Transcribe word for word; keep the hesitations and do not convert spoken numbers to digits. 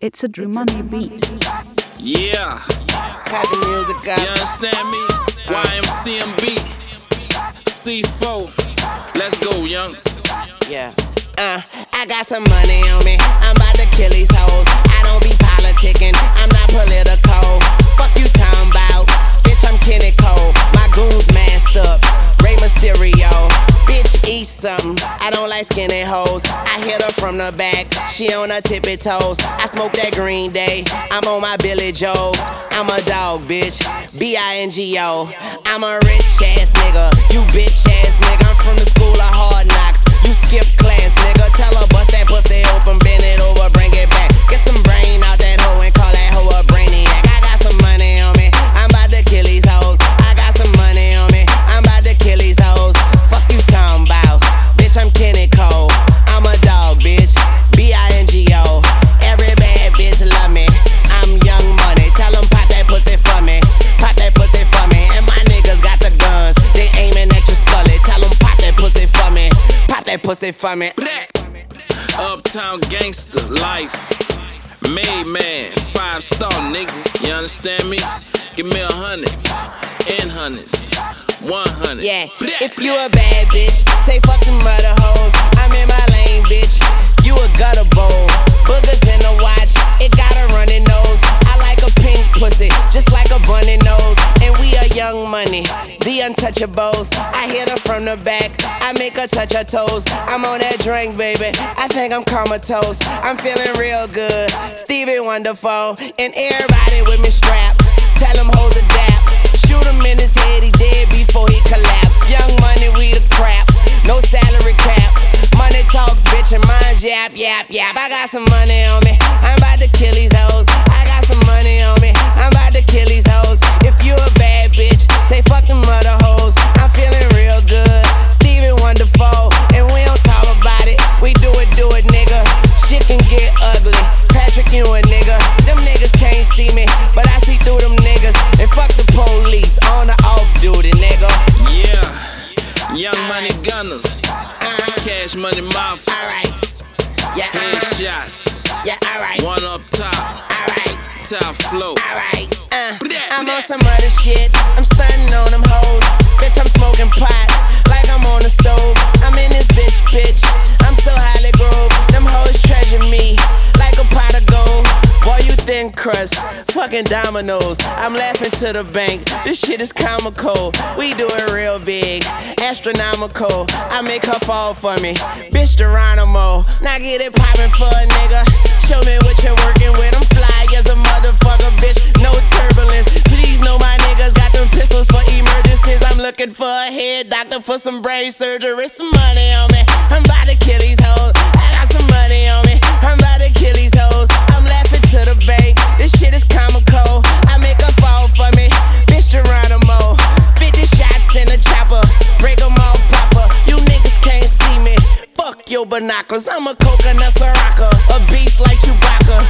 It's a Drew Money beat. Yeah. Got the music up. You understand me? Y M C M B. C four. Let's go, young. Yeah. Uh, I got some money on me. I'm about to kill these hoes. I don't be politicking. I'm not political. Fuck you talking about. Bitch, I'm Kenny Cole. My goons masked up. Rey Mysterio. Bitch, eat something. I don't like skinny hoes. I hit her from the back. She on her tippy toes. I smoke that Green Day. I'm on my Billy Joe. I'm a dog, bitch. B I N G O. I'm a rich ass nigga. You bitch ass nigga. I'm from the school of hard knocks. You skip class, nigga. Tell her bust that pussy open, bend it over, bring it back. Get some brain out that hoe and call that hoe a brainiac. I got some money on me. I'm about to kill these hoes. I got some money on me. I'm about to kill these hoes. Fuck you talking about. Bitch, I'm Kenny Cole. I'm a dog, bitch. B I N G O. Every bad bitch love me. I'm Young Money. Tell them pop that pussy for me. Pop that pussy for me. And my niggas got the guns. They aiming at your scully. Tell them pop that pussy for me. Pop that pussy for me. Uptown gangster life. Made man. Five star nigga. You understand me? Give me a hundred. In hundreds. One hundred. Yeah. If you a bad bitch, say fuck them mother hoes. I'm in my lane, bitch. You a gutter bowl. Boogers in the watch. It got a running nose. I like a pink pussy, just like a bunny nose. And we are Young Money, the untouchables. I hit her from the back. I make her touch her toes. I'm on that drink, baby. I think I'm comatose. I'm feeling real good. Stevie Wonderful. And everybody with me strapped. Tell them hoes adapt. Shoot him in his head, he dead before he collapse. Young Money, we the crap. No salary cap. Money talks, bitch, and mine's yap, yap, yap. I got some money on me. I'm about to kill these hoes. I got some money on me. I'm about to kill these hoes. If you a bad bitch, say fuck them other hoes. I'm feeling real good. Stevie Wonderful. And we don't talk about it. We do it, do it, nigga. Shit can get ugly. Patrick, you a nigga. Them niggas can't see me, but I see through them niggas. And fuck the police on the off duty, nigga. Yeah. Young Money Gunners. Uh-huh. Cash Money Mafia. Alright. Yeah, uh-huh. Headshots. Yeah, alright. One up top. Alright. Top flow. Alright. Uh, I'm on some other shit. I'm stunning on them hoes. Bitch, I'm smoking pot like I'm on the stove. I'm in this bitch, bitch. I'm so highly grown. Them hoes treasure me like a pot of gold. Boy, you thin crust, fucking dominoes. I'm laughing to the bank. This shit is comical. We do it real big, astronomical. I make her fall for me. Bitch, Geronimo. Now get it poppin' for a nigga. Show me what you're working with. I'm fly as a motherfucker, bitch. No turbulence. Please know my niggas got them pistols for emergencies. I'm looking for a head doctor for some brain surgery. Some money on me. I'm about to kill these hoes. I got some money on me. I'm about to kill these hoes. I'm laughing to the bank. This shit is comical. I make her fall for me. Bitch, Geronimo. fifty shots in a chopper. Break them all proper. You niggas can't see me. Fuck your binoculars. I'm a coconut Soraka. A beast like Chewbacca.